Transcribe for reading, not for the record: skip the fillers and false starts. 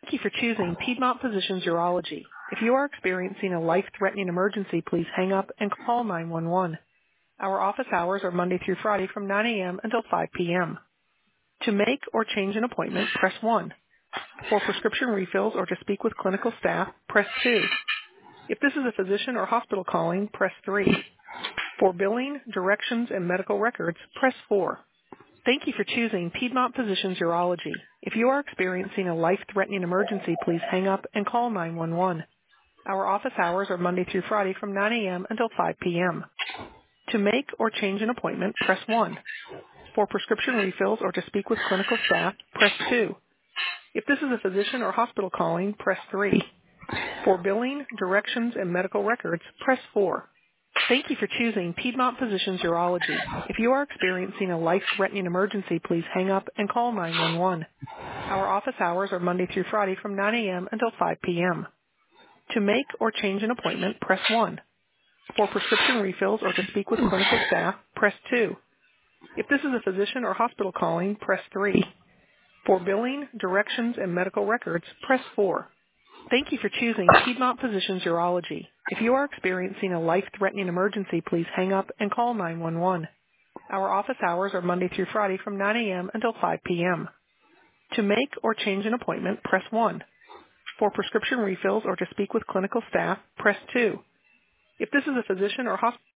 Thank you for choosing Piedmont Physicians Urology. If you are experiencing a life-threatening emergency, please hang up and call 911. Our office hours are Monday through Friday from 9 a.m. until 5 p.m. To make or change an appointment, press 1. For prescription refills or to speak with clinical staff, press 2. If this is a physician or hospital calling, press 3. For billing, directions, and medical records, press 4. Thank you for choosing Piedmont Physicians Urology. If you are experiencing a life-threatening emergency, please hang up and call 911. Our office hours are Monday through Friday from 9 a.m. until 5 p.m. To make or change an appointment, press 1. For prescription refills or to speak with clinical staff, press 2. If this is a physician or hospital calling, press 3. For billing, directions, and medical records, press 4. Thank you for choosing Piedmont Physicians Urology. If you are experiencing a life-threatening emergency, please hang up and call 911. Our office hours are Monday through Friday from 9 a.m. until 5 p.m. To make or change an appointment, press 1. For prescription refills or to speak with clinical staff, press 2. If this is a physician or hospital calling, press 3. For billing, directions, and medical records, press 4. Thank you for choosing Piedmont Physicians Urology. If you are experiencing a life-threatening emergency, please hang up and call 911. Our office hours are Monday through Friday from 9 a.m. until 5 p.m. To make or change an appointment, press 1. For prescription refills or to speak with clinical staff, press 2. If this is a physician or hospital